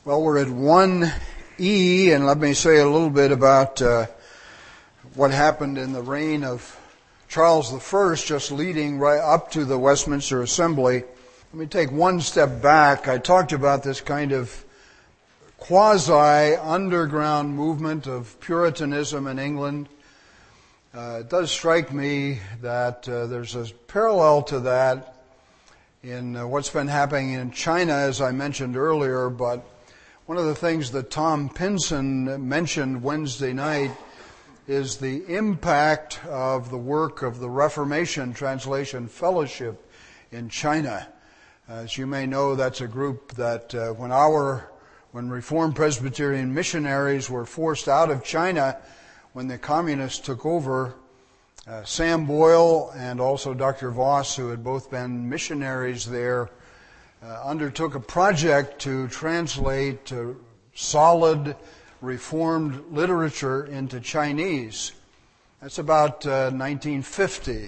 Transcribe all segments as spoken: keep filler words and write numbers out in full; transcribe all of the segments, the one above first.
Well, we're at one E, and let me say a little bit about uh, what happened in the reign of Charles the First, just leading right up to the Westminster Assembly. Let me take one step back. I talked about this kind of quasi-underground movement of Puritanism in England. Uh, it does strike me that uh, there's a parallel to that in uh, what's been happening in China, as I mentioned earlier, but one of the things that Tom Pinson mentioned Wednesday night is the impact of the work of the Reformation Translation Fellowship in China. As you may know, that's a group that uh, when our, when Reformed Presbyterian missionaries were forced out of China, when the communists took over, uh, Sam Boyle and also Doctor Voss, who had both been missionaries there, Uh, undertook a project to translate uh, solid Reformed literature into Chinese. That's about uh, nineteen fifty.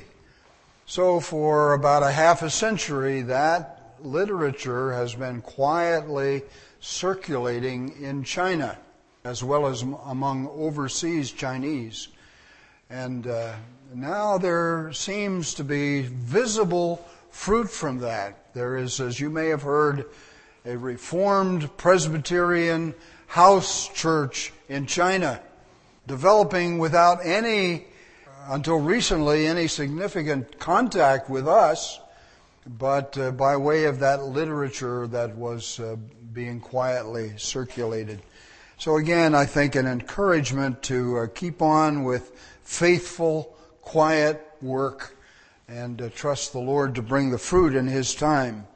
So for about a half a century, that literature has been quietly circulating in China, as well as among overseas Chinese. And uh, now there seems to be visible fruit from that. There is, as you may have heard, a Reformed Presbyterian house church in China, developing without any, until recently, any significant contact with us, but uh, by way of that literature that was uh, being quietly circulated. So again, I think an encouragement to uh, keep on with faithful, quiet work and uh, trust the Lord to bring the fruit in His time.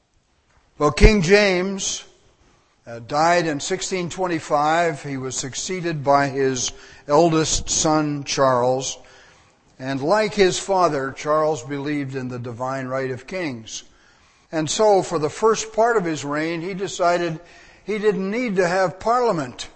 Well, King James uh, died in sixteen twenty-five. He was succeeded by his eldest son, Charles. And like his father, Charles believed in the divine right of kings. And so, for the first part of his reign, he decided he didn't need to have Parliament.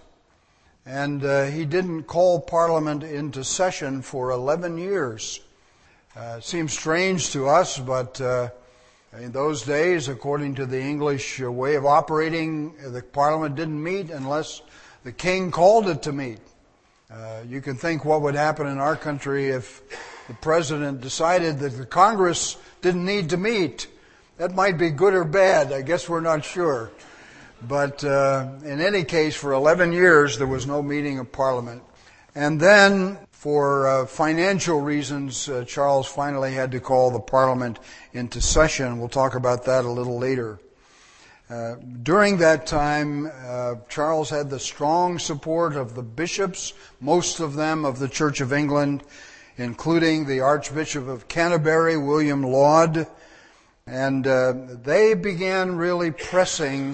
And uh, he didn't call Parliament into session for eleven years. Uh, it seems strange to us, but uh, in those days, according to the English way of operating, the Parliament didn't meet unless the king called it to meet. Uh, you can think what would happen in our country if the president decided that the Congress didn't need to meet. That might be good or bad. I guess we're not sure. But uh, in any case, for eleven years, there was no meeting of Parliament. And then, for uh, financial reasons, uh, Charles finally had to call the Parliament into session. We'll talk about that a little later. Uh, during that time, uh, Charles had the strong support of the bishops, most of them of the Church of England, including the Archbishop of Canterbury, William Laud, and uh, they began really pressing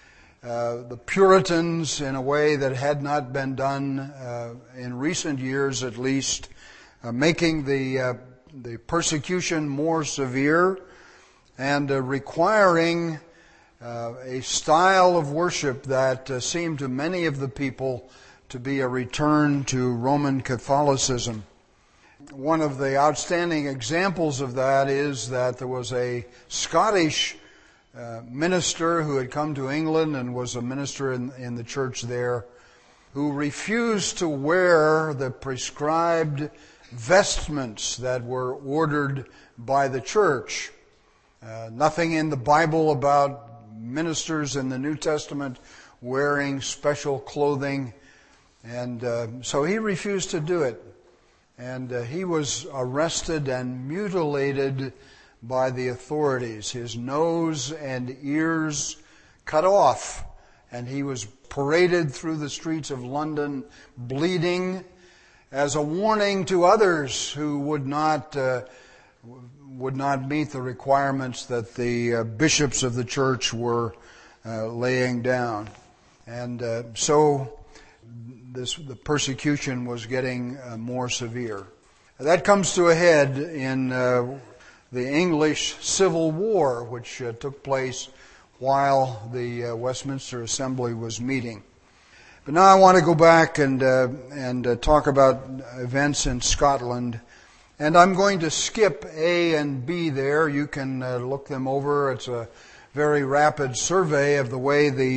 Uh, the Puritans in a way that had not been done uh, in recent years, at least, uh, making the uh, the persecution more severe and uh, requiring uh, a style of worship that uh, seemed to many of the people to be a return to Roman Catholicism. One of the outstanding examples of that is that there was a Scottish Uh, minister who had come to England and was a minister in, in the church there, who refused to wear the prescribed vestments that were ordered by the church. Uh, nothing in the Bible about ministers in the New Testament wearing special clothing, and uh, so he refused to do it. And uh, he was arrested and mutilated by the authorities, his nose and ears cut off, and he was paraded through the streets of London bleeding as a warning to others who would not uh, would not meet the requirements that the uh, bishops of the church were uh, laying down. And uh, so this the persecution was getting uh, more severe. That comes to a head in uh, the English Civil War, which uh, took place while the uh, Westminster Assembly was meeting. But now I want to go back and uh, and uh, talk about events in Scotland. And I'm going to skip A and B there. You can uh, look them over. It's a very rapid survey of the way the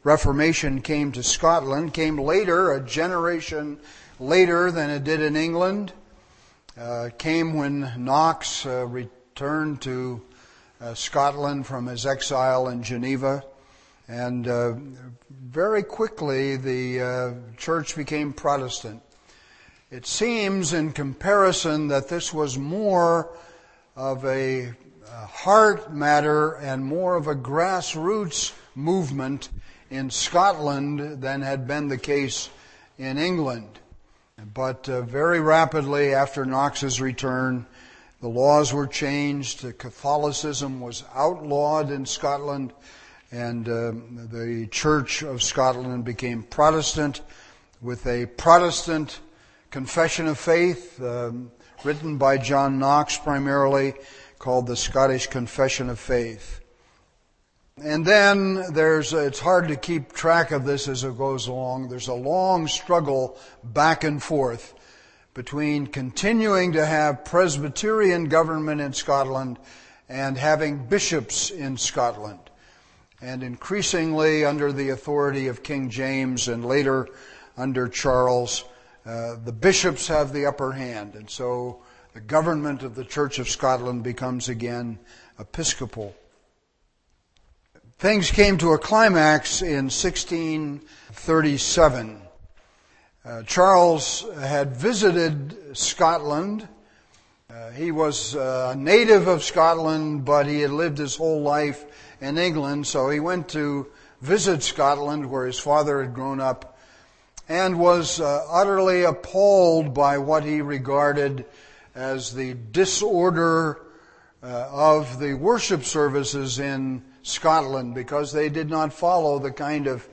Reformation came to Scotland, came later, a generation later than it did in England. Uh, came when Knox uh, returned to uh, Scotland from his exile in Geneva. And uh, very quickly the uh, church became Protestant. It seems in comparison that this was more of a heart matter and more of a grassroots movement in Scotland than had been the case in England. But uh, very rapidly after Knox's return, the laws were changed. Catholicism was outlawed in Scotland, and uh, the Church of Scotland became Protestant with a Protestant confession of faith um, written by John Knox primarily, called the Scottish Confession of Faith. And then there's, it's hard to keep track of this as it goes along. There's a long struggle back and forth between continuing to have Presbyterian government in Scotland and having bishops in Scotland. And increasingly under the authority of King James and later under Charles, uh, the bishops have the upper hand. And so the government of the Church of Scotland becomes again episcopal. Things came to a climax in sixteen thirty-seven. Uh, Charles had visited Scotland. Uh, he was a native of Scotland, but he had lived his whole life in England, so he went to visit Scotland, where his father had grown up, and was uh, utterly appalled by what he regarded as the disorder uh, of the worship services in Scotland, because they did not follow the kind of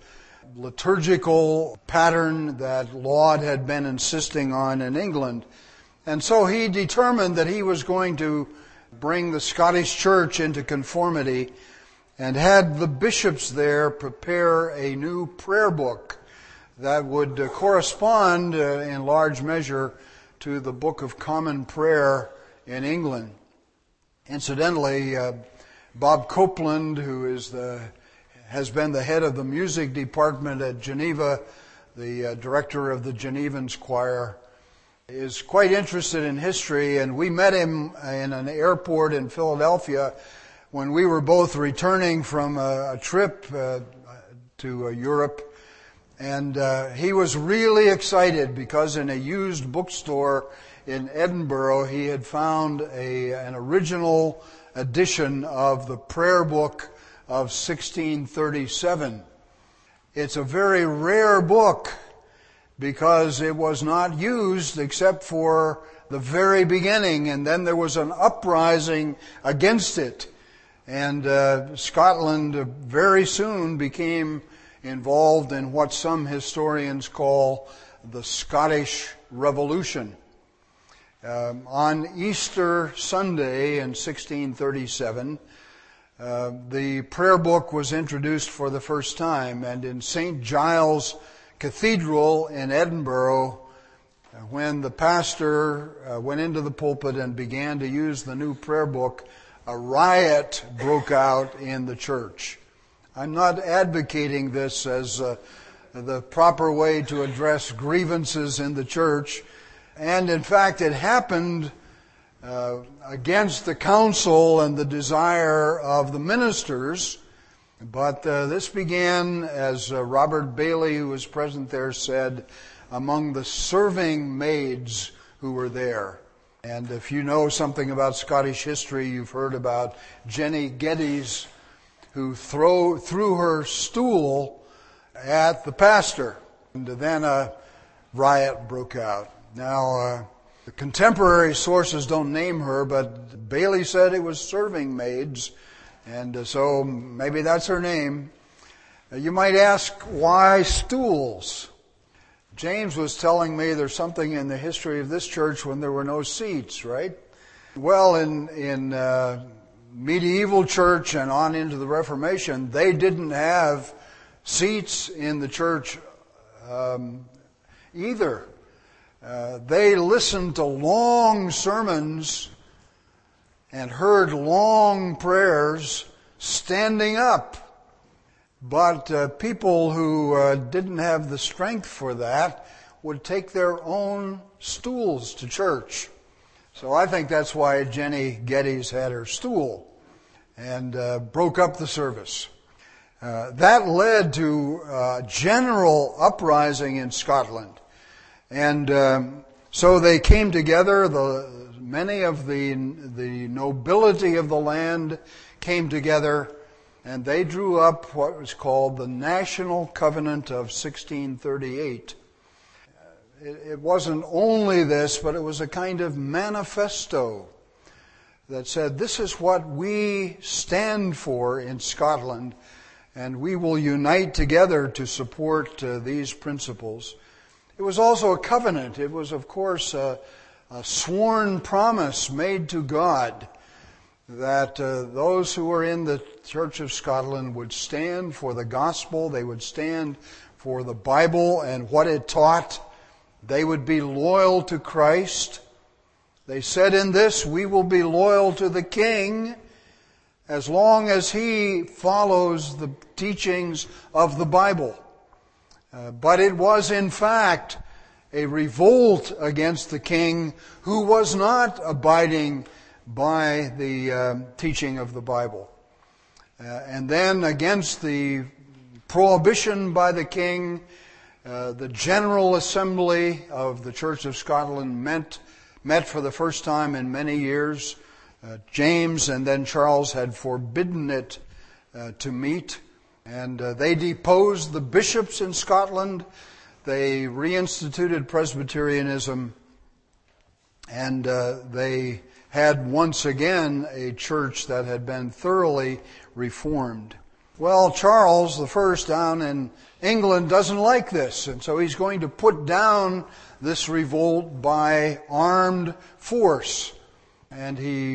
liturgical pattern that Laud had been insisting on in England. And so he determined that he was going to bring the Scottish Church into conformity and had the bishops there prepare a new prayer book that would uh, correspond uh, in large measure to the Book of Common Prayer in England. Incidentally, uh, Bob Copeland, who is the has been the head of the music department at Geneva, the uh, director of the Genevans choir, is quite interested in history, and we met him in an airport in Philadelphia when we were both returning from a, a trip uh, to uh, Europe. And uh, he was really excited because in a used bookstore in Edinburgh, he had found a, an original edition of the prayer book of sixteen thirty-seven. It's a very rare book because it was not used except for the very beginning, and then there was an uprising against it. And uh, Scotland very soon became involved in what some historians call the Scottish Revolution. Um, on Easter Sunday in sixteen thirty-seven, uh, the prayer book was introduced for the first time, and in Saint Giles Cathedral in Edinburgh, when the pastor uh, went into the pulpit and began to use the new prayer book, a riot broke out in the church. I'm not advocating this as uh, the proper way to address grievances in the church. And in fact, it happened uh, against the counsel and the desire of the ministers. But uh, this began, as uh, Robert Bailey, who was present there, said, among the serving maids who were there. And if you know something about Scottish history, you've heard about Jenny Geddes, who throw, threw her stool at the pastor. And then a riot broke out. Now, uh, the contemporary sources don't name her, but Bailey said it was serving maids, and uh, so maybe that's her name. Uh, you might ask, why stools? James was telling me there's something in the history of this church when there were no seats, right? Well, in in uh, medieval church and on into the Reformation, they didn't have seats in the church um, either. Uh, they listened to long sermons and heard long prayers standing up. But uh, people who uh, didn't have the strength for that would take their own stools to church. So I think that's why Jenny Geddes had her stool and uh, broke up the service. Uh, that led to uh, general uprising in Scotland. And um, so they came together. The, many of the, the nobility of the land came together, and they drew up what was called the National Covenant of sixteen thirty-eight. It, it wasn't only this, but it was a kind of manifesto that said, this is what we stand for in Scotland, and we will unite together to support uh, these principles. It was also a covenant. It was, of course, a, a sworn promise made to God that uh, those who were in the Church of Scotland would stand for the gospel, they would stand for the Bible and what it taught. They would be loyal to Christ. They said in this, we will be loyal to the King as long as he follows the teachings of the Bible. Uh, but it was in fact a revolt against the king who was not abiding by the uh, teaching of the Bible. Uh, and then against the prohibition by the king, uh, the General Assembly of the Church of Scotland met, met for the first time in many years. Uh, James and then Charles had forbidden it uh, to meet. And uh, they deposed the bishops in Scotland. They reinstituted Presbyterianism. And uh, they had once again a church that had been thoroughly reformed. Well, Charles the First down in England doesn't like this. And so he's going to put down this revolt by armed force. And he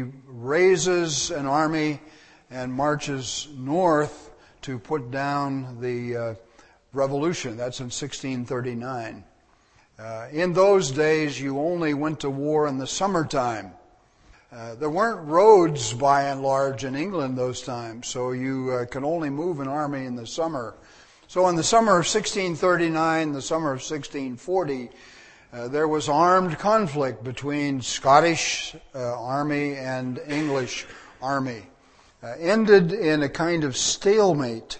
raises an army and marches north to put down the uh, revolution. That's in sixteen thirty-nine. Uh, in those days, you only went to war in the summertime. Uh, there weren't roads, by and large, in England those times, so you uh, could only move an army in the summer. So in the summer of sixteen thirty-nine, the summer of sixteen forty, uh, there was armed conflict between Scottish uh, army and English army. Uh, ended in a kind of stalemate.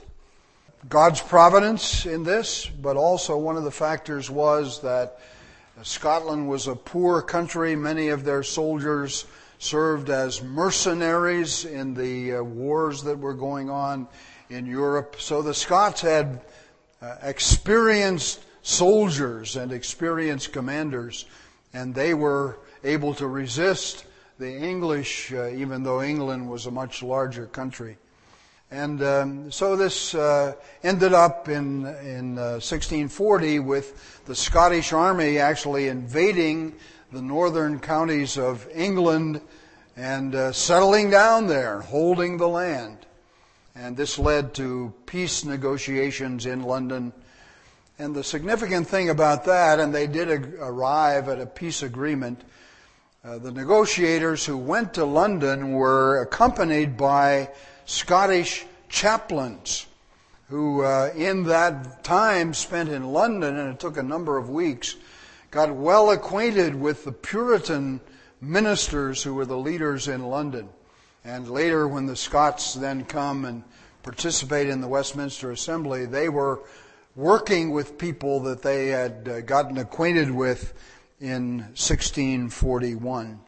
God's providence in this, but also one of the factors was that Scotland was a poor country. Many of their soldiers served as mercenaries in the uh, wars that were going on in Europe. So the Scots had uh, experienced soldiers and experienced commanders, and they were able to resist the English, uh, even though England was a much larger country. And um, so this uh, ended up in, in uh, sixteen forty with the Scottish army actually invading the northern counties of England and uh, settling down there, holding the land. And this led to peace negotiations in London. And the significant thing about that, and they did ag- arrive at a peace agreement, Uh, the negotiators who went to London were accompanied by Scottish chaplains who uh, in that time spent in London, and it took a number of weeks, got well acquainted with the Puritan ministers who were the leaders in London. And later when the Scots then come and participate in the Westminster Assembly, they were working with people that they had uh, gotten acquainted with in sixteen forty-one.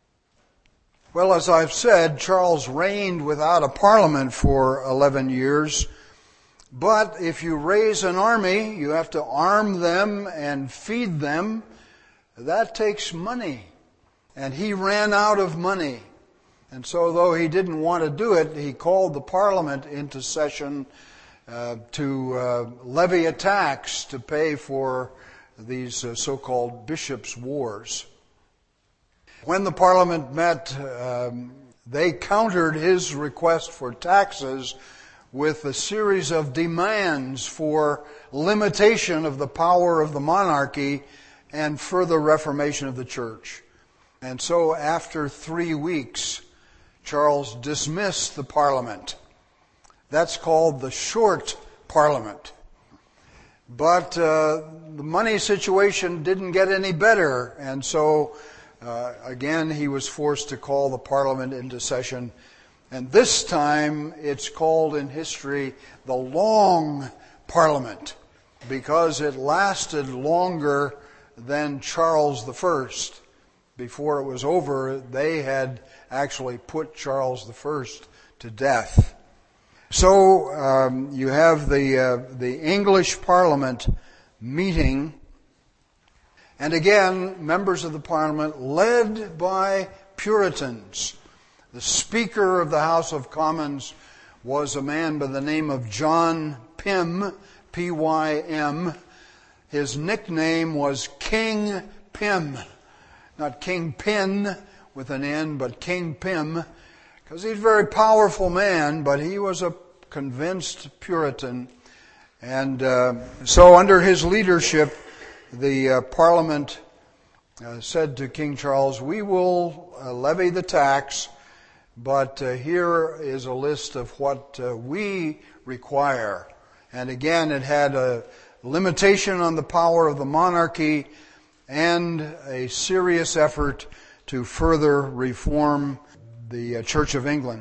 Well, as I've said, Charles reigned without a parliament for eleven years. But if you raise an army, you have to arm them and feed them. That takes money. And he ran out of money. And so though he didn't want to do it, he called the parliament into session uh, to uh, levy a tax to pay for these uh, so-called bishops' wars. When the parliament met, um, they countered his request for taxes with a series of demands for limitation of the power of the monarchy and further reformation of the church. And so after three weeks, Charles dismissed the parliament. That's called the Short Parliament. But uh, the money situation didn't get any better, and so uh, again he was forced to call the Parliament into session. And this time it's called in history the Long Parliament, because it lasted longer than Charles the First. Before it was over, they had actually put Charles the First to death. So um, you have the uh, the English Parliament meeting, and again, members of the Parliament led by Puritans. The Speaker of the House of Commons was a man by the name of John Pym, P Y M. His nickname was King Pym. Not King Pin with an N, but King Pym, because he's a very powerful man, but he was a convinced Puritan. And uh, so under his leadership, the uh, Parliament uh, said to King Charles, we will uh, levy the tax, but uh, here is a list of what uh, we require. And again, it had a limitation on the power of the monarchy and a serious effort to further reform the Church of England.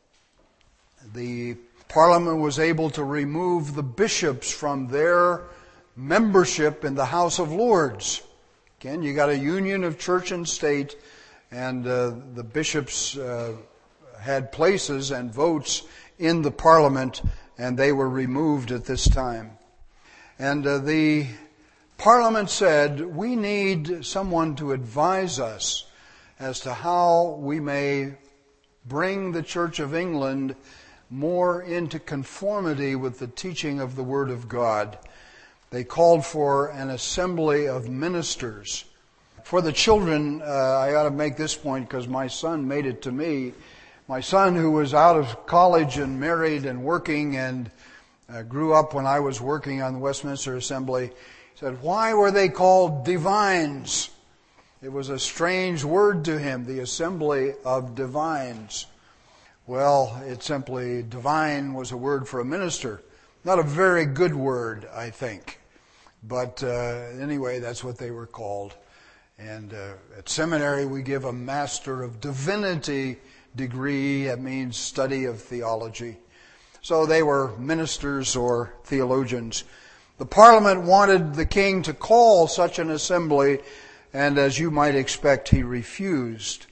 The Parliament was able to remove the bishops from their membership in the House of Lords. Again, you got a union of church and state, and uh, the bishops uh, had places and votes in the Parliament, and they were removed at this time. And uh, the Parliament said, we need someone to advise us as to how we may bring the Church of England more into conformity with the teaching of the Word of God. They called for an assembly of ministers. For the children, uh, I ought to make this point because my son made it to me. My son, who was out of college and married and working and uh, grew up when I was working on the Westminster Assembly, said, why were they called divines? It was a strange word to him, the assembly of divines. Well, it simply, divine was a word for a minister. Not a very good word, I think. But uh, anyway, that's what they were called. And uh, at seminary, we give a Master of Divinity degree. That means study of theology. So they were ministers or theologians. The Parliament wanted the king to call such an assembly, and as you might expect, he refused.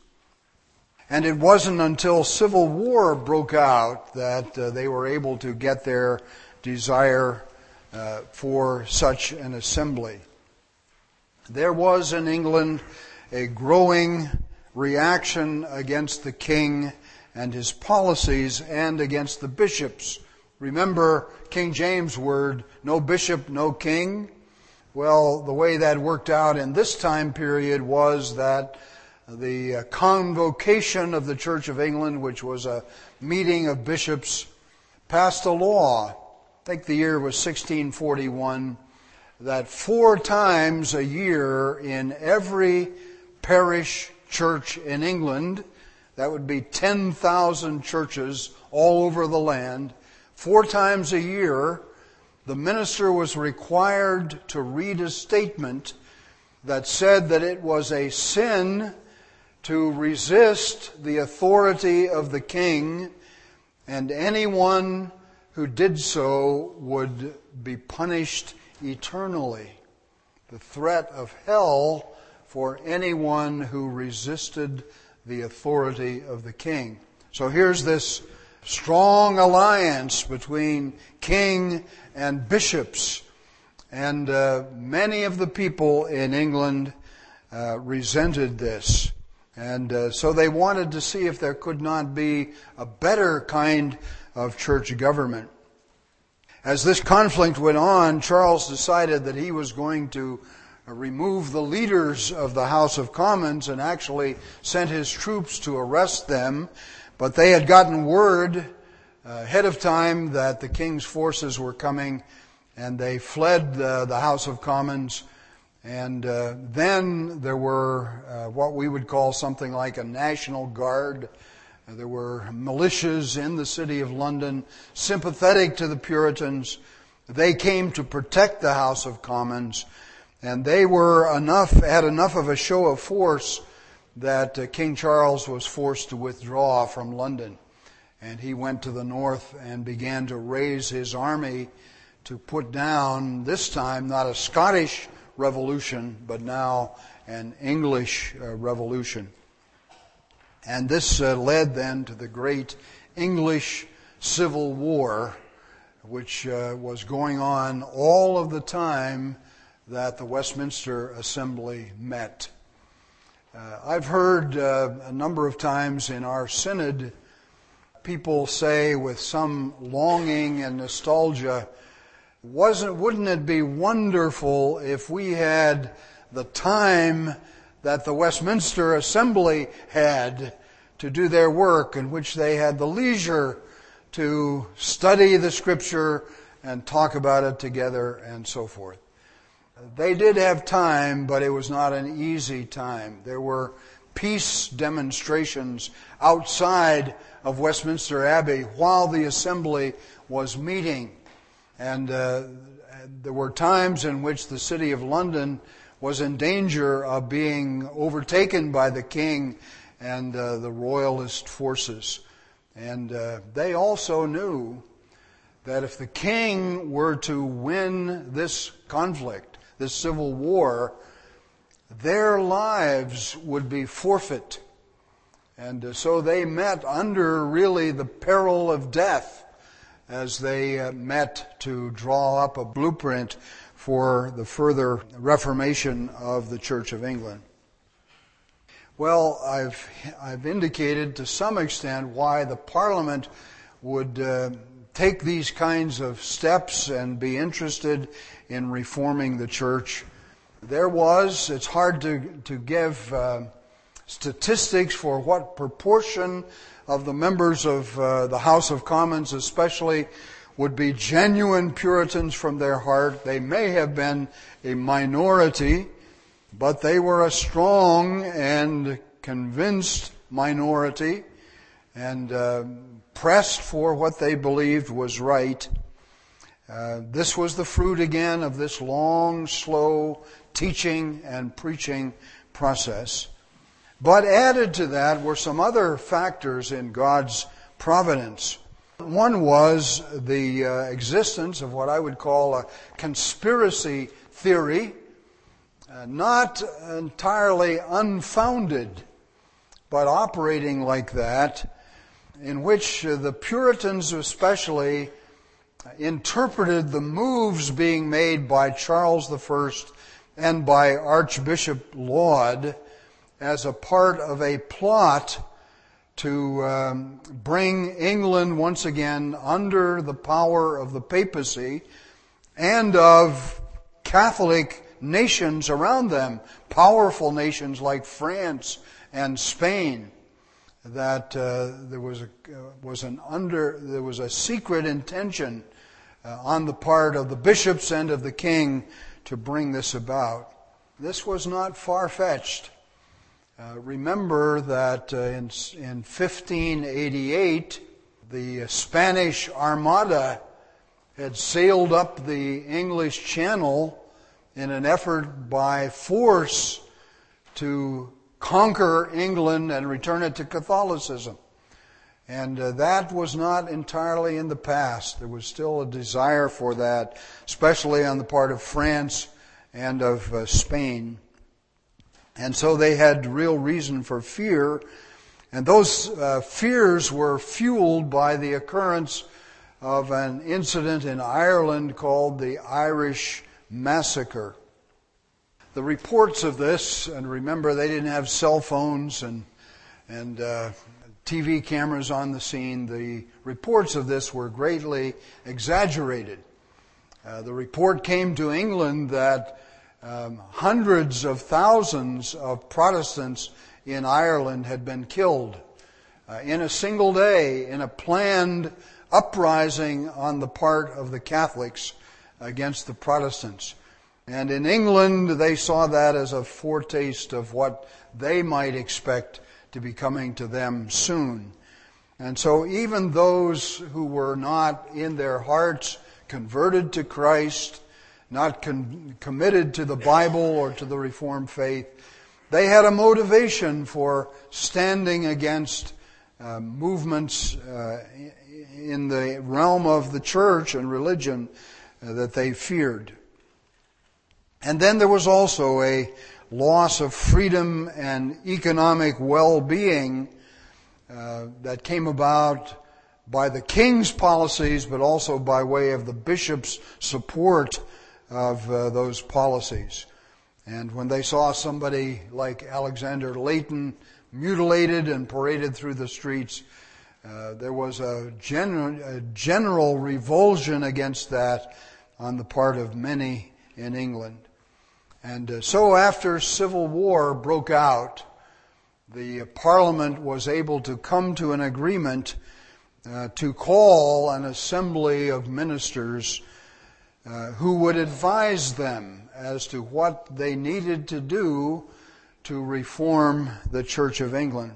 And it wasn't until civil war broke out that uh, they were able to get their desire uh, for such an assembly. There was in England a growing reaction against the king and his policies and against the bishops. Remember King James' word, no bishop, no king? Well, the way that worked out in this time period was that the Convocation of the Church of England, which was a meeting of bishops, passed a law, I think the year was sixteen forty-one, that four times a year in every parish church in England, that would be ten thousand churches all over the land, four times a year, the minister was required to read a statement that said that it was a sin to resist the authority of the king, and anyone who did so would be punished eternally. The threat of hell for anyone who resisted the authority of the king. So here's this strong alliance between king and bishops, and uh, many of the people in England uh, resented this. And uh, so they wanted to see if there could not be a better kind of church government. As this conflict went on, Charles decided that he was going to remove the leaders of the House of Commons and actually sent his troops to arrest them. But they had gotten word uh, ahead of time that the king's forces were coming, and they fled uh, the House of Commons. And uh, then there were uh, what we would call something like a National Guard. Uh, there were militias in the city of London sympathetic to the Puritans, They came to protect the House of Commons, and they were enough, had enough of a show of force that uh, King Charles was forced to withdraw from London. And he went to the north and began to raise his army to put down, this time, not a Scottish revolution, but now an English uh, revolution. And this uh, led then to the great English Civil War, which uh, was going on all of the time that the Westminster Assembly met. Uh, I've heard uh, a number of times in our synod people say with some longing and nostalgia, wasn't, wouldn't it be wonderful if we had the time that the Westminster Assembly had to do their work, in which they had the leisure to study the Scripture and talk about it together and so forth. They did have time, but it was not an easy time. There were peace demonstrations outside of Westminster Abbey while the assembly was meeting. And uh, there were times in which the city of London was in danger of being overtaken by the king and uh, the royalist forces. And uh, they also knew that if the king were to win this conflict, this civil war, their lives would be forfeit. And uh, so they met under really the peril of death as they uh, met to draw up a blueprint for the further reformation of the Church of England. Well, I've I've indicated to some extent why the Parliament would uh, take these kinds of steps and be interested in reforming the church. There was, it's hard to, to give uh, statistics for what proportion of the members of uh, the House of Commons especially would be genuine Puritans from their heart. They may have been a minority, but they were a strong and convinced minority and uh, pressed for what they believed was right. Uh, this was the fruit again of this long, slow teaching and preaching process. But added to that were some other factors in God's providence. One was the uh, existence of what I would call a conspiracy theory, uh, not entirely unfounded, but operating like that, in which uh, the Puritans especially interpreted the moves being made by Charles the First and by Archbishop Laud as a part of a plot to um, bring England once again under the power of the papacy and of Catholic nations around them, powerful nations like France and Spain. That uh, there was a uh, was an under there was a secret intention uh, on the part of the bishops and of the king to bring this about. This was not far-fetched. Uh, remember that uh, in, in fifteen eighty-eight, the Spanish Armada had sailed up the English Channel in an effort by force to conquer England and return it to Catholicism. And uh, that was not entirely in the past. There was still a desire for that, especially on the part of France and of uh, Spain. And so they had real reason for fear. And those uh, fears were fueled by the occurrence of an incident in Ireland called the Irish Massacre. The reports of this, and remember they didn't have cell phones and and uh, T V cameras on the scene, the reports of this were greatly exaggerated. Uh, the report came to England that um, hundreds of thousands of Protestants in Ireland had been killed uh, in a single day in a planned uprising on the part of the Catholics against the Protestants. And in England, they saw that as a foretaste of what they might expect to be coming to them soon. And so even those who were not in their hearts converted to Christ, not con- committed to the Bible or to the Reformed faith. They had a motivation for standing against uh, movements uh, in the realm of the church and religion uh, that they feared. And then there was also a loss of freedom and economic well-being uh, that came about by the king's policies, but also by way of the bishop's support of uh, those policies. And when they saw somebody like Alexander Layton mutilated and paraded through the streets, uh, there was a general, a general revulsion against that on the part of many in England. And uh, so after civil war broke out, the Parliament was able to come to an agreement uh, to call an assembly of ministers uh, who would advise them as to what they needed to do to reform the Church of England.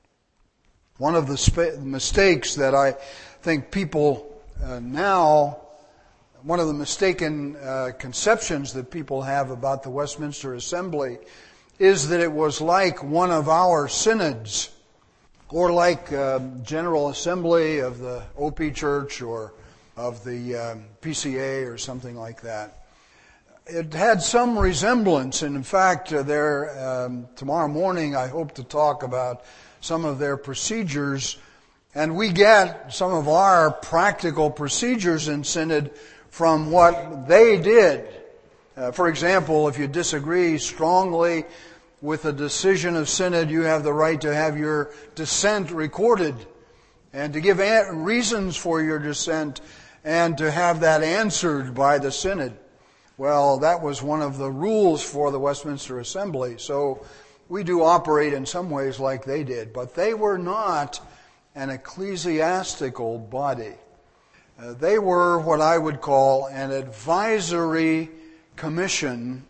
One of the sp- mistakes that I think people uh, now, one of the mistaken uh, conceptions that people have about the Westminster Assembly is that it was like one of our synods, or like uh, General Assembly of the O P Church or of the um, P C A or something like that. It had some resemblance, and in fact, uh, there um, tomorrow morning I hope to talk about some of their procedures, and we get some of our practical procedures in synod from what they did. Uh, for example, if you disagree strongly with a decision of synod, you have the right to have your dissent recorded and to give an- reasons for your dissent and to have that answered by the synod. Well, that was one of the rules for the Westminster Assembly. So we do operate in some ways like they did, but they were not an ecclesiastical body. Uh, they were what I would call an advisory commission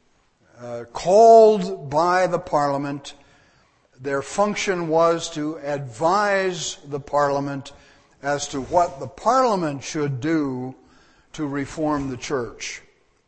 uh, called by the Parliament. Their function was to advise the Parliament as to what the Parliament should do to reform the church.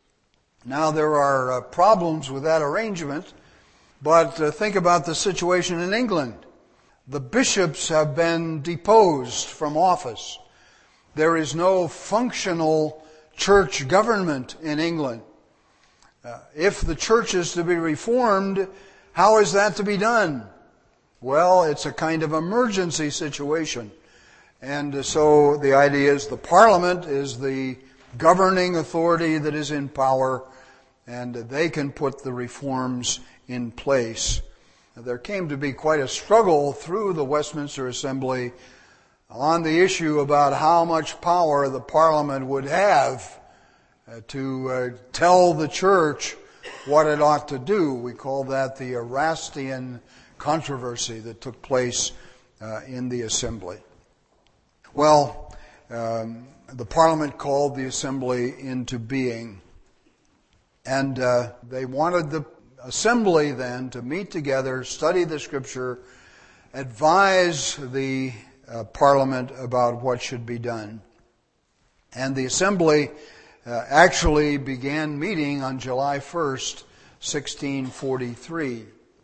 Now, there are uh, problems with that arrangement, but uh, think about the situation in England. The bishops have been deposed from office. There is no functional church government in England. Uh, if the church is to be reformed, how is that to be done? Well, it's a kind of emergency situation. And uh, so the idea is the Parliament is the governing authority that is in power, and they can put the reforms in place. There came to be quite a struggle through the Westminster Assembly on the issue about how much power the Parliament would have uh, to uh, tell the church what it ought to do. We call that the Erastian controversy that took place uh, in the Assembly. Well, um, the Parliament called the Assembly into being, and uh, they wanted the Assembly then to meet together, study the Scripture, advise the uh, Parliament about what should be done. And the Assembly uh, actually began meeting on July first, sixteen forty-three.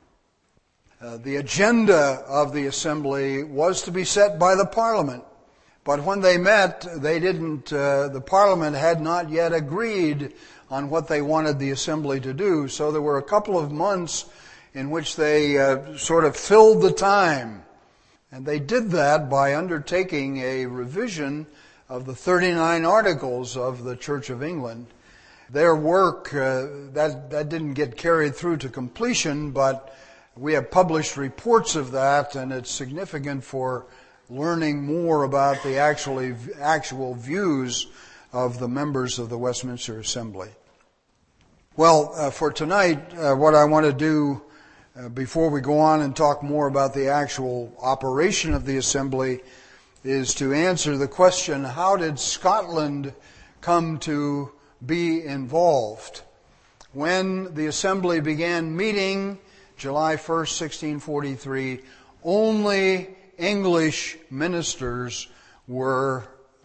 Uh, the agenda of the Assembly was to be set by the Parliament. But when they met, they didn't, uh, the Parliament had not yet agreed on what they wanted the Assembly to do. So there were a couple of months in which they uh, sort of filled the time. And they did that by undertaking a revision of the thirty-nine articles of the Church of England. Their work, uh, that, that didn't get carried through to completion, but we have published reports of that, and it's significant for learning more about the actually actual views of the members of the Westminster Assembly. Well, uh, for tonight, uh, what I want to do uh, before we go on and talk more about the actual operation of the Assembly is to answer the question, how did Scotland come to be involved? When the Assembly began meeting, July first, sixteen forty-three, only English ministers were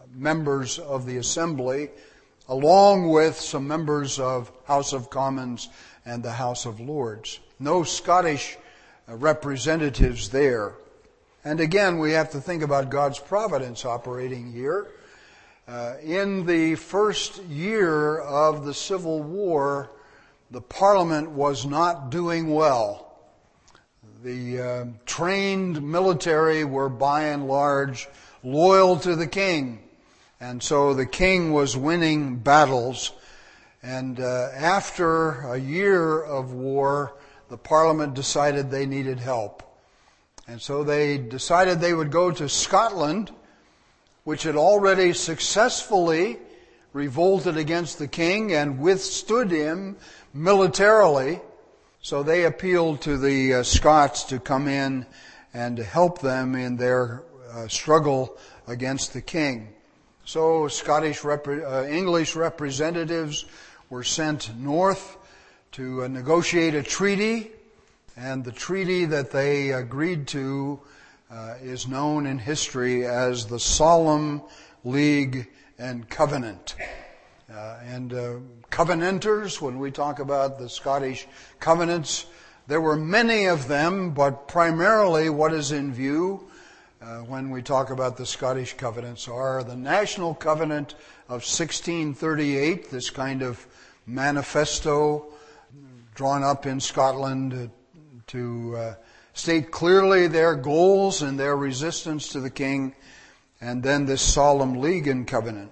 members of the Assembly, along with some members of House of Commons and the House of Lords. No Scottish representatives there. And again, we have to think about God's providence operating here. Uh, in the first year of the Civil War, the Parliament was not doing well. The uh, trained military were by and large loyal to the king. And so the king was winning battles. And uh, after a year of war, the Parliament decided they needed help. And so they decided they would go to Scotland, which had already successfully revolted against the king and withstood him militarily. So they appealed to the uh, Scots to come in and help them in their uh, struggle against the king. So Scottish, repre- uh, English representatives were sent north to uh, negotiate a treaty, and the treaty that they agreed to uh, is known in history as the Solemn League and Covenant. Uh, and uh, Covenanters, when we talk about the Scottish covenants, there were many of them, but primarily what is in view uh, when we talk about the Scottish covenants are the National Covenant of sixteen thirty-eight, this kind of manifesto drawn up in Scotland to uh, state clearly their goals and their resistance to the king, and then this Solemn League and Covenant.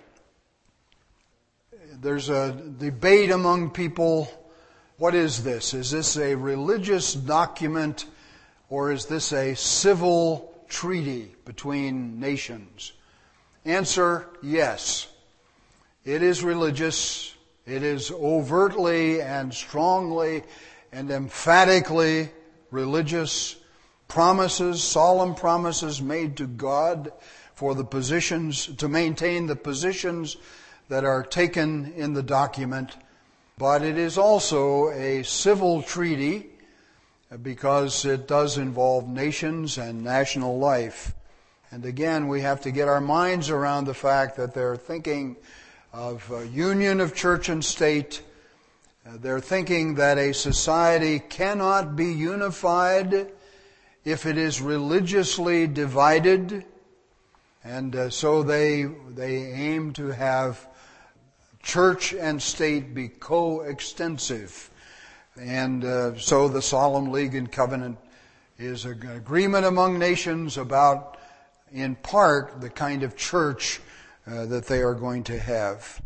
There's a debate among people, what is this? Is this a religious document or is this a civil treaty between nations? Answer, yes. It is religious. It is overtly and strongly and emphatically religious promises, solemn promises made to God for the positions, to maintain the positions that are taken in the document. But it is also a civil treaty because it does involve nations and national life. And again, we have to get our minds around the fact that they're thinking of a union of church and state. They're thinking that a society cannot be unified if it is religiously divided. And uh, so they they aim to have church and state be coextensive. And uh, so the Solemn League and Covenant is an agreement among nations about, in part, the kind of church uh, that they are going to have.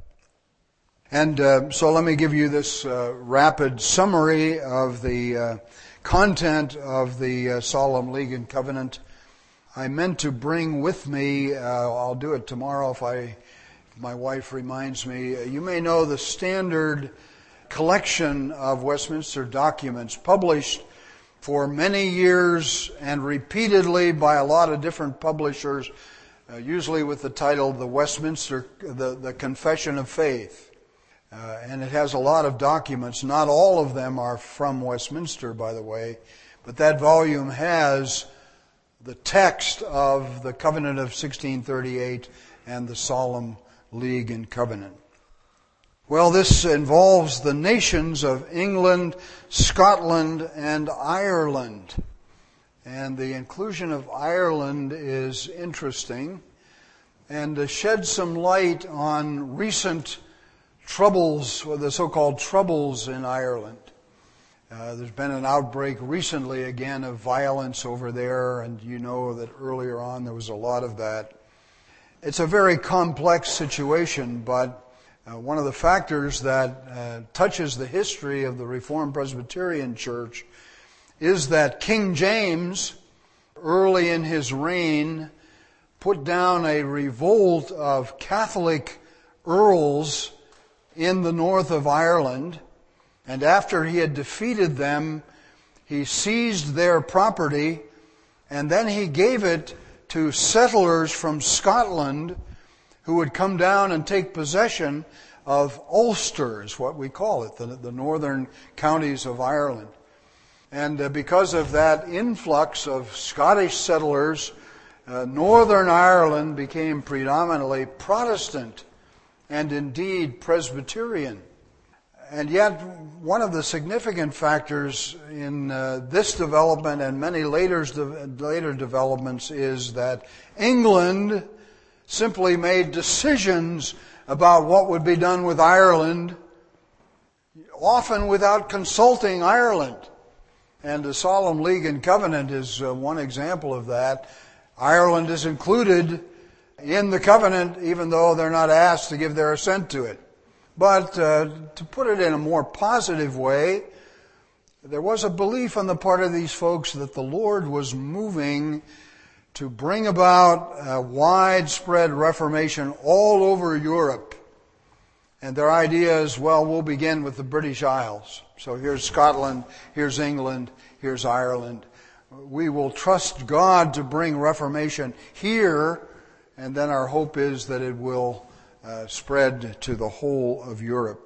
And uh, so let me give you this uh, rapid summary of the uh, content of the uh, Solemn League and Covenant. I meant to bring with me, uh, I'll do it tomorrow if I my wife reminds me, you may know the standard collection of Westminster documents published for many years and repeatedly by a lot of different publishers, uh, usually with the title The Westminster, the, the Confession of Faith. Uh, and it has a lot of documents. Not all of them are from Westminster, by the way, but that volume has the text of the Covenant of sixteen thirty-eight and the Solemn League and Covenant. Well, this involves the nations of England, Scotland, and Ireland. And the inclusion of Ireland is interesting and sheds some light on recent troubles, or the so-called troubles in Ireland. Uh, there's been an outbreak recently again of violence over there, and you know that earlier on there was a lot of that. It's a very complex situation, but uh, one of the factors that uh, touches the history of the Reformed Presbyterian Church is that King James, early in his reign, put down a revolt of Catholic earls in the north of Ireland, and after he had defeated them, he seized their property, and then he gave it to settlers from Scotland who would come down and take possession of Ulster, is what we call it, the, the northern counties of Ireland. And uh, because of that influx of Scottish settlers uh, Northern Ireland became predominantly Protestant and indeed Presbyterian. And yet, one of the significant factors in uh, this development and many later, later developments is that England simply made decisions about what would be done with Ireland, often without consulting Ireland. And the Solemn League and Covenant is uh, one example of that. Ireland is included in the covenant, even though they're not asked to give their assent to it. But uh, to put it in a more positive way, there was a belief on the part of these folks that the Lord was moving to bring about a widespread Reformation all over Europe. And their idea is, well, we'll begin with the British Isles. So here's Scotland, here's England, here's Ireland. We will trust God to bring Reformation here, and then our hope is that it will Uh, spread to the whole of Europe.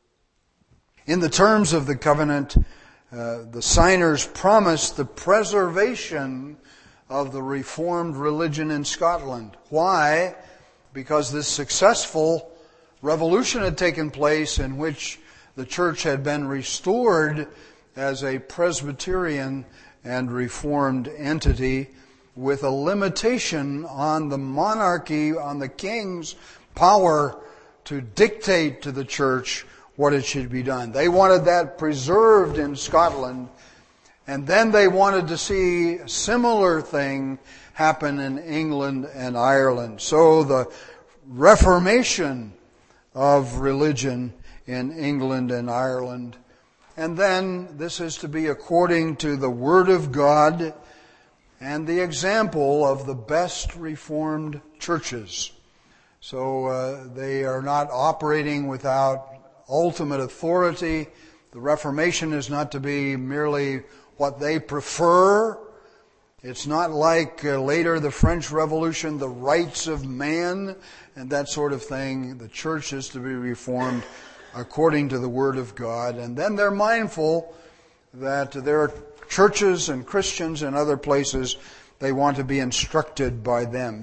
In the terms of the covenant, uh, the signers promised the preservation of the Reformed religion in Scotland. Why? Because this successful revolution had taken place in which the church had been restored as a Presbyterian and Reformed entity with a limitation on the monarchy, on the king's power to dictate to the church what it should be done. They wanted that preserved in Scotland, and then they wanted to see a similar thing happen in England and Ireland. So the reformation of religion in England and Ireland. And then this is to be according to the Word of God and the example of the best Reformed churches. So uh, they are not operating without ultimate authority. The Reformation is not to be merely what they prefer. It's not like uh, later the French Revolution, the rights of man and that sort of thing. The church is to be reformed according to the Word of God. And then they're mindful that there are churches and Christians in other places. They want to be instructed by them.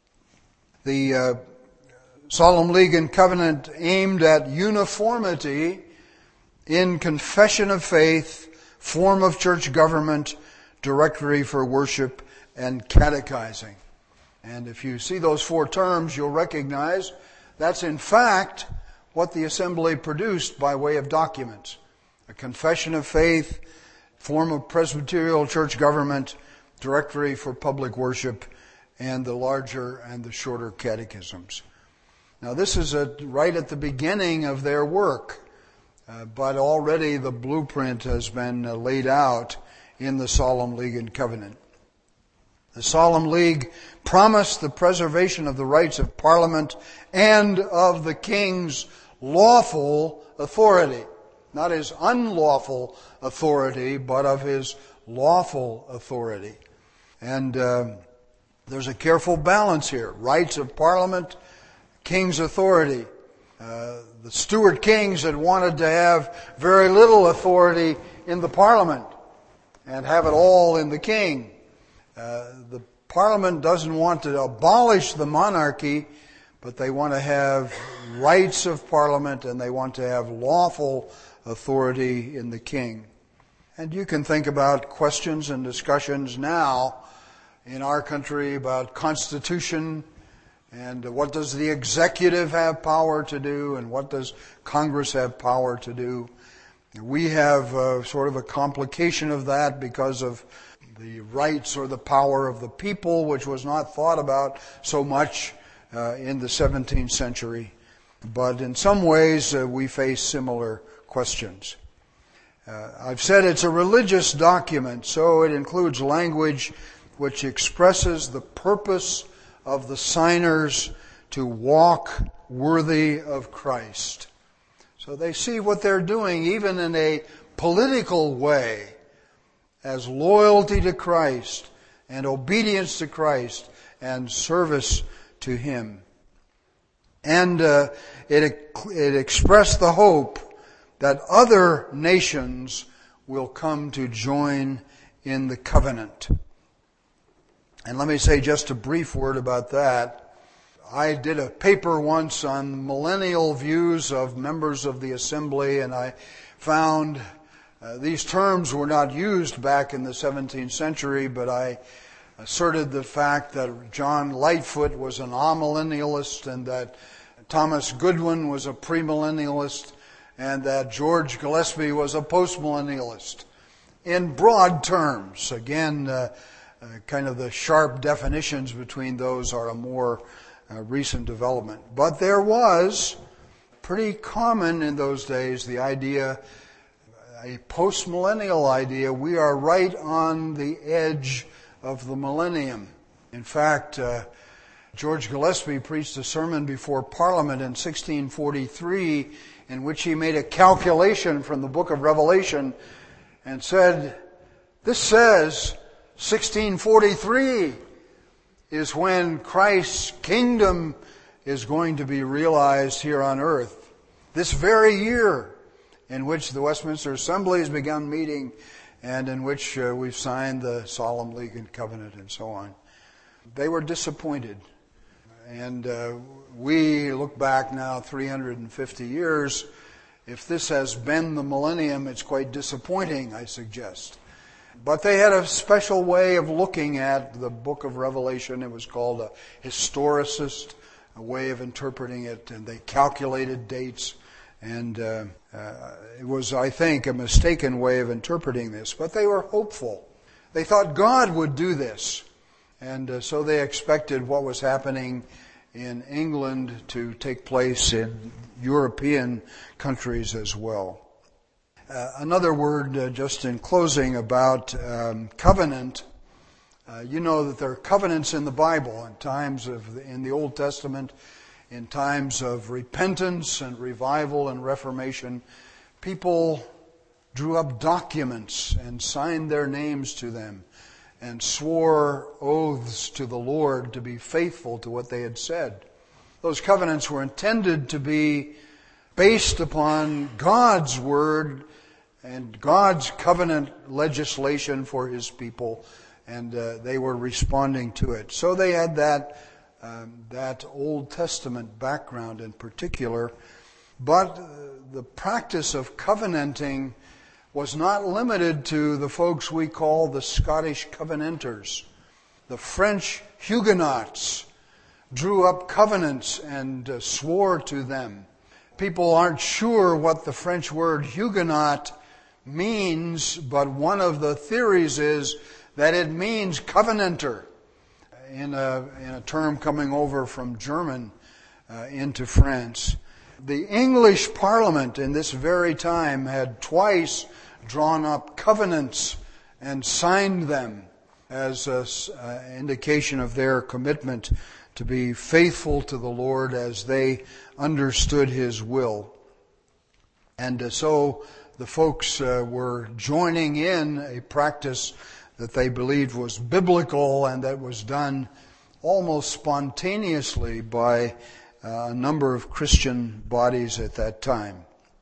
The uh, Solemn League and Covenant aimed at uniformity in confession of faith, form of church government, directory for worship, and catechizing. And if you see those four terms, you'll recognize that's in fact what the assembly produced by way of documents. A confession of faith, form of Presbyterial church government, directory for public worship, and the larger and the shorter catechisms. Now this is a, right at the beginning of their work, uh, but already the blueprint has been uh, laid out in the Solemn League and Covenant. The Solemn League promised the preservation of the rights of Parliament and of the King's lawful authority. Not his unlawful authority, but of his lawful authority. And uh, there's a careful balance here. Rights of Parliament, King's authority. Uh, the Stuart kings had wanted to have very little authority in the Parliament and have it all in the king. Uh, the Parliament doesn't want to abolish the monarchy, but they want to have rights of Parliament and they want to have lawful authority in the king. And you can think about questions and discussions now in our country about constitution and what does the executive have power to do and what does Congress have power to do. We have uh, sort of a complication of that because of the rights or the power of the people, which was not thought about so much uh, in the seventeenth century. But in some ways uh, we face similar questions. Uh, I've said it's a religious document, so it includes language which expresses the purpose of the signers to walk worthy of Christ. So they see what they're doing, even in a political way, as loyalty to Christ and obedience to Christ and service to Him. And uh, it, it expressed the hope that other nations will come to join in the covenant. And let me say just a brief word about that. I did a paper once on millennial views of members of the assembly, and I found uh, these terms were not used back in the seventeenth century, but I asserted the fact that John Lightfoot was an amillennialist and that Thomas Goodwin was a premillennialist and that George Gillespie was a postmillennialist. In broad terms, again, uh, uh, kind of the sharp definitions between those are a more uh, recent development. But there was pretty common in those days the idea, a postmillennial idea, we are right on the edge of the millennium. In fact, uh, George Gillespie preached a sermon before Parliament in sixteen forty-three in which he made a calculation from the book of Revelation and said, this says sixteen forty-three is when Christ's kingdom is going to be realized here on earth. This very year in which the Westminster Assembly has begun meeting and in which uh, we've signed the Solemn League and Covenant and so on. They were disappointed. And uh, we look back now three hundred fifty years. If this has been the millennium, it's quite disappointing, I suggest. But they had a special way of looking at the book of Revelation. It was called a historicist, a way of interpreting it, and they calculated dates. And uh, uh, it was, I think, a mistaken way of interpreting this. But they were hopeful. They thought God would do this. And uh, so they expected what was happening in England to take place in European countries as well. Uh, another word uh, just in closing about um, covenant. Uh, you know that there are covenants in the Bible in times of the, in the Old Testament, in times of repentance and revival and reformation. People drew up documents and signed their names to them and swore oaths to the Lord to be faithful to what they had said. Those covenants were intended to be based upon God's word and God's covenant legislation for His people, and uh, they were responding to it. So they had that um, that Old Testament background in particular, but uh, the practice of covenanting was not limited to the folks we call the Scottish Covenanters. The French Huguenots drew up covenants and uh, swore to them. People aren't sure what the French word Huguenot means, but one of the theories is that it means covenanter, in a, in a term coming over from German uh, into France. The English Parliament in this very time had twice drawn up covenants and signed them as an uh, indication of their commitment to be faithful to the Lord as they understood His will. And uh, so the folks uh, were joining in a practice that they believed was biblical and that was done almost spontaneously by uh, a number of Christian bodies at that time.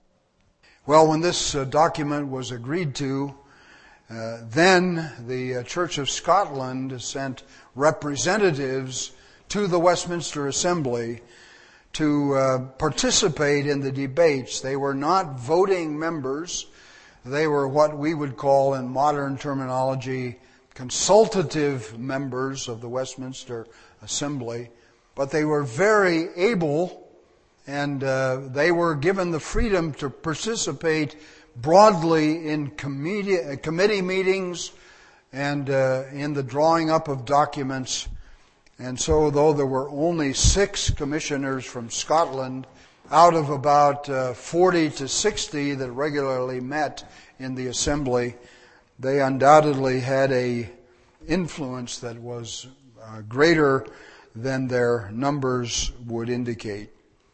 Well, when this uh, document was agreed to, uh, then the uh, Church of Scotland sent representatives to the Westminster Assembly to uh, participate in the debates. They were not voting members. They were what we would call in modern terminology consultative members of the Westminster Assembly. But they were very able, and uh, they were given the freedom to participate broadly in committee, committee meetings and uh, in the drawing up of documents. And so, though there were only six commissioners from Scotland out of about uh, forty to sixty that regularly met in the assembly, they undoubtedly had a influence that was uh, greater than their numbers would indicate.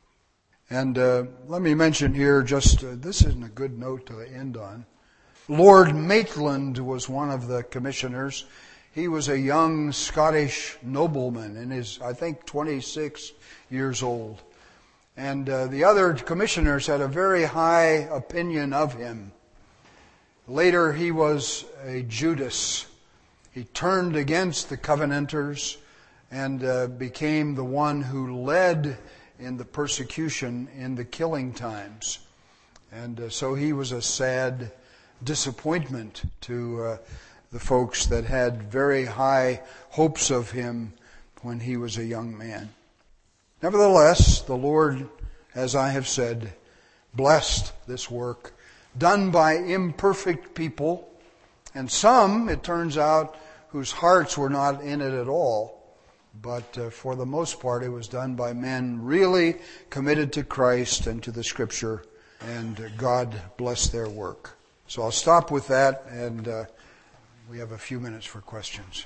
And uh, let me mention here, just uh, this isn't a good note to end on. Lord Maitland was one of the commissioners. He was a young Scottish nobleman and is, I think, twenty-six years old. And uh, the other commissioners had a very high opinion of him. Later, he was a Judas. He turned against the Covenanters and uh, became the one who led in the persecution in the killing times. And uh, so he was a sad disappointment to uh, the folks that had very high hopes of him when he was a young man. Nevertheless, the Lord, as I have said, blessed this work done by imperfect people, and some, it turns out, whose hearts were not in it at all. But uh, for the most part, it was done by men really committed to Christ and to the Scripture, and uh, God blessed their work. So I'll stop with that, and uh, we have a few minutes for questions.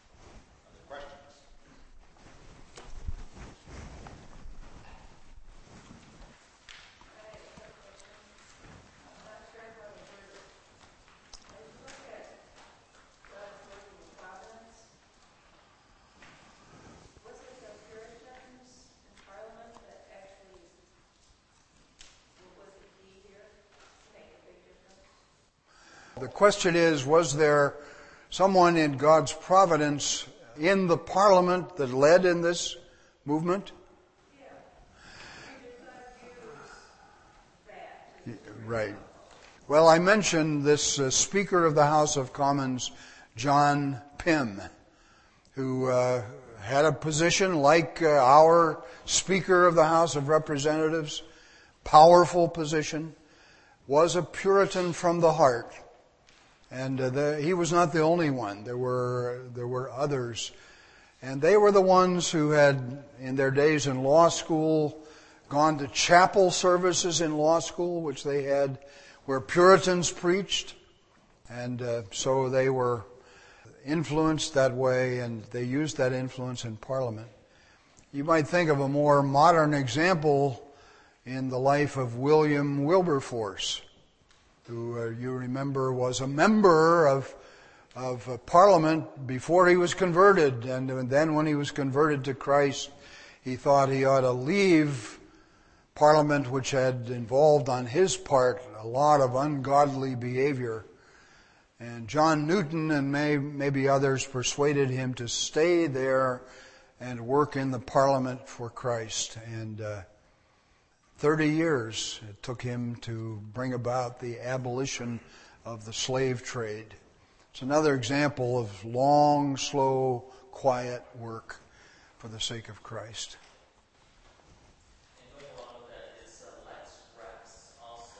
The question is, was there someone in God's providence in the Parliament that led in this movement? Yeah. Right. Well, I mentioned this uh, Speaker of the House of Commons, John Pym, who uh, had a position like uh, our Speaker of the House of Representatives, powerful position, was a Puritan from the heart. And uh, the, he was not the only one. There were there were others. And they were the ones who had, in their days in law school, gone to chapel services in law school, which they had, where Puritans preached. And uh, so they were influenced that way, and they used that influence in Parliament. You might think of a more modern example in the life of William Wilberforce, who uh, you remember was a member of of uh, Parliament before he was converted, and, and then when he was converted to Christ, he thought he ought to leave Parliament, which had involved on his part a lot of ungodly behavior. And John Newton and may, maybe others persuaded him to stay there and work in the Parliament for Christ. And uh, Thirty years it took him to bring about the abolition of the slave trade. It's another example of long, slow, quiet work for the sake of Christ. And going along with that is uh, Lex Rex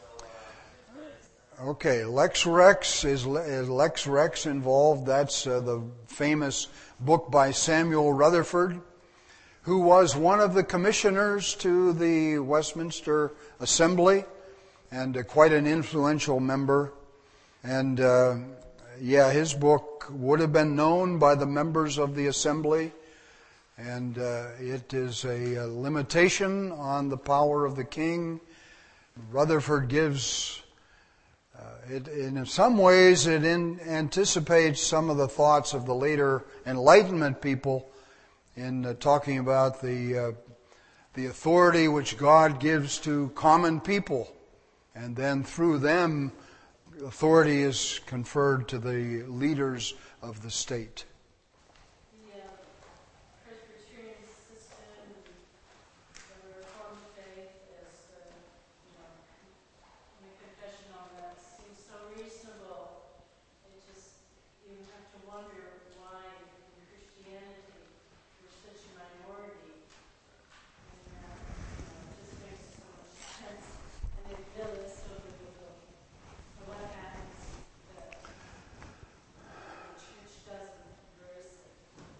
also. Uh, okay, Lex Rex is, is Lex Rex involved? That's uh, the famous book by Samuel Rutherford, who was one of the commissioners to the Westminster Assembly and uh, quite an influential member. And uh, yeah, his book would have been known by the members of the Assembly, and uh, it is a, a limitation on the power of the king. Rutherford gives, uh, it, in some ways it in, anticipates some of the thoughts of the later Enlightenment people in uh, talking about the uh, the authority which God gives to common people, and then through them authority is conferred to the leaders of the state. The uh, Presbyterian system, the Reformed faith, as uh, you know, my confession on that seems so reasonable. It just, you have to wonder why in Christianity we're such a minority. And uh, you know, it just makes so much sense. And they build it so that we go, so what happens that the church doesn't embrace it?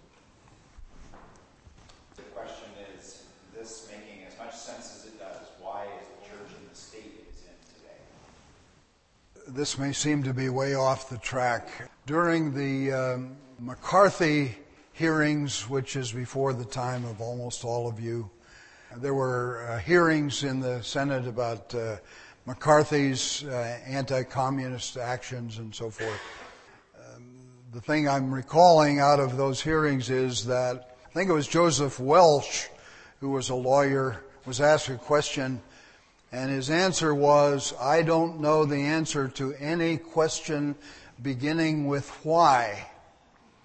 The question is, this making as much sense as it does, why is the church in the state it is in today? This may seem to be way off the track. During the um, McCarthy hearings, which is before the time of almost all of you, there were uh, hearings in the Senate about uh, McCarthy's uh, anti-communist actions and so forth. Um, the thing I'm recalling out of those hearings is that I think it was Joseph Welch, who was a lawyer, was asked a question, and his answer was, I don't know the answer to any question beginning with why.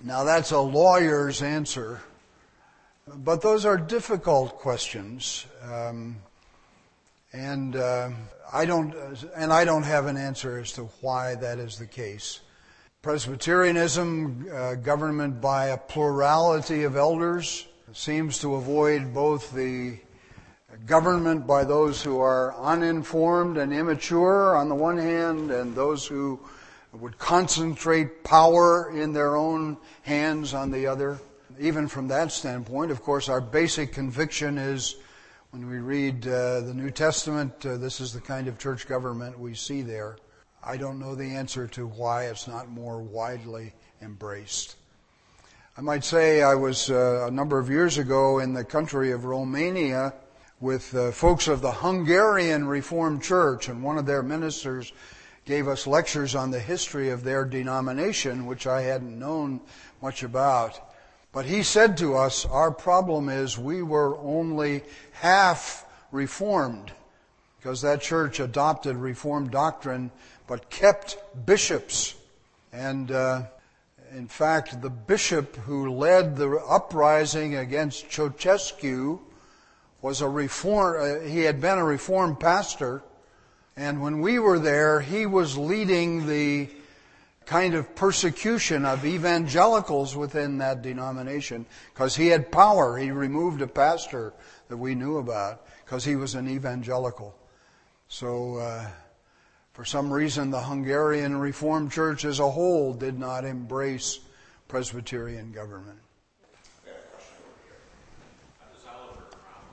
Now that's a lawyer's answer, but those are difficult questions, um, and uh, I don't, and I don't have an answer as to why that is the case. Presbyterianism, uh, government by a plurality of elders, seems to avoid both the government by those who are uninformed and immature on the one hand, and those who would concentrate power in their own hands on the other. Even from that standpoint, of course, our basic conviction is when we read uh, the New Testament, uh, this is the kind of church government we see there. I don't know the answer to why it's not more widely embraced. I might say I was uh, a number of years ago in the country of Romania with uh, folks of the Hungarian Reformed Church, and one of their ministers gave us lectures on the history of their denomination, which I hadn't known much about. But he said to us, our problem is we were only half Reformed, because that church adopted Reformed doctrine but kept bishops. And uh, in fact, the bishop who led the uprising against Ceausescu was a reform. Uh, he had been a Reformed pastor, and when we were there, he was leading the kind of persecution of evangelicals within that denomination because he had power. He removed a pastor that we knew about because he was an evangelical. So, uh, for some reason, the Hungarian Reformed Church as a whole did not embrace Presbyterian government. We have a question over here. How does Oliver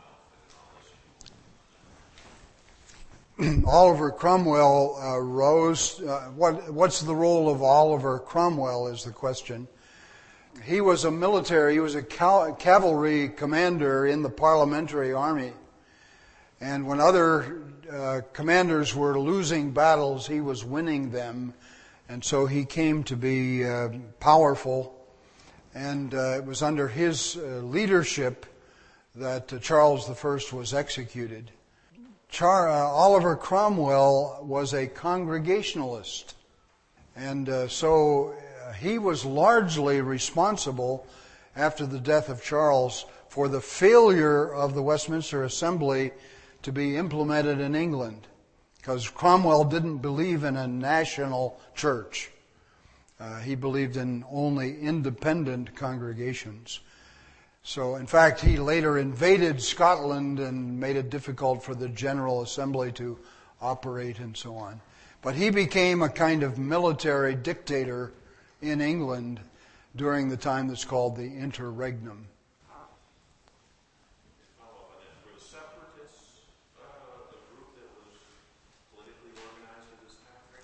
Cromwell fit in all this? Oliver Cromwell uh, rose. Uh, what, what's the role of Oliver Cromwell is the question. He was a military, he was a cal- cavalry commander in the Parliamentary Army. And when other uh, commanders were losing battles, he was winning them. And so he came to be uh, powerful. And uh, it was under his uh, leadership that uh, Charles the First was executed. Char- uh, Oliver Cromwell was a Congregationalist. And uh, so uh, he was largely responsible after the death of Charles for the failure of the Westminster Assembly to be implemented in England, because Cromwell didn't believe in a national church. Uh, he believed in only independent congregations. So, in fact, he later invaded Scotland and made it difficult for the General Assembly to operate and so on. But he became a kind of military dictator in England during the time that's called the Interregnum. Were the separatists uh, a group that was politically organized at this time frame?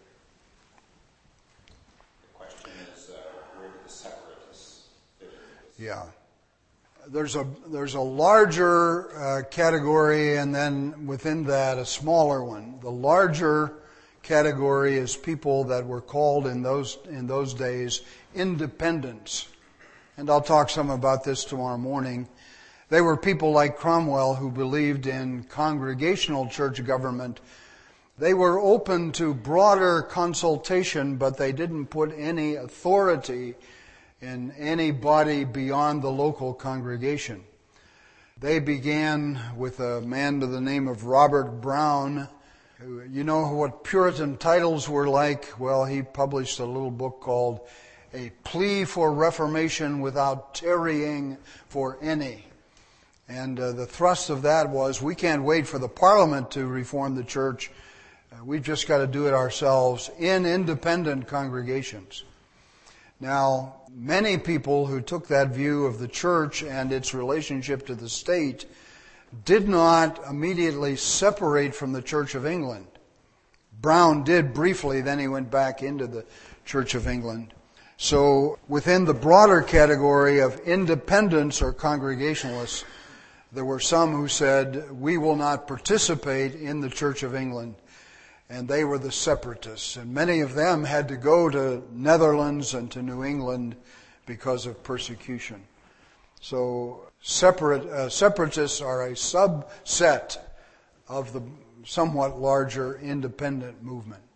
The question is, uh, where did the separatists fit in? Yeah. There's a there's a larger uh, category, and then within that a smaller one. The larger category is people that were called in those in those days independents, and I'll talk some about this tomorrow morning. They were people like Cromwell who believed in congregational church government. They were open to broader consultation, but they didn't put any authority in any body beyond the local congregation. They began with a man by the name of Robert Brown. You know what Puritan titles were like? Well, he published a little book called A Plea for Reformation Without Tarrying for Any. And uh, the thrust of that was, we can't wait for the Parliament to reform the church. Uh, we've just got to do it ourselves in independent congregations. Now, many people who took that view of the church and its relationship to the state did not immediately separate from the Church of England. Brown did briefly, then he went back into the Church of England. So within the broader category of independents or Congregationalists, there were some who said, we will not participate in the Church of England. And they were the separatists. And many of them had to go to Netherlands and to New England because of persecution. So separate uh, separatists are a subset of the somewhat larger independent movement.